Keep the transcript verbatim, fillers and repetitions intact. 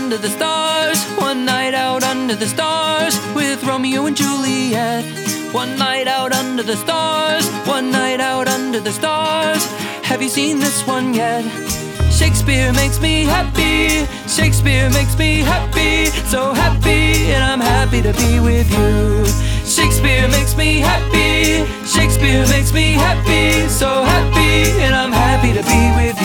under the stars, one night out under the stars with Romeo and Juliet. One night out under the stars, one night out under the stars. Have you seen this one yet? Shakespeare makes me happy, Shakespeare makes me happy, so happy, and I'm happy to be with you. Shakespeare makes me happy, Shakespeare makes me happy, so happy, and I'm happy to be with you.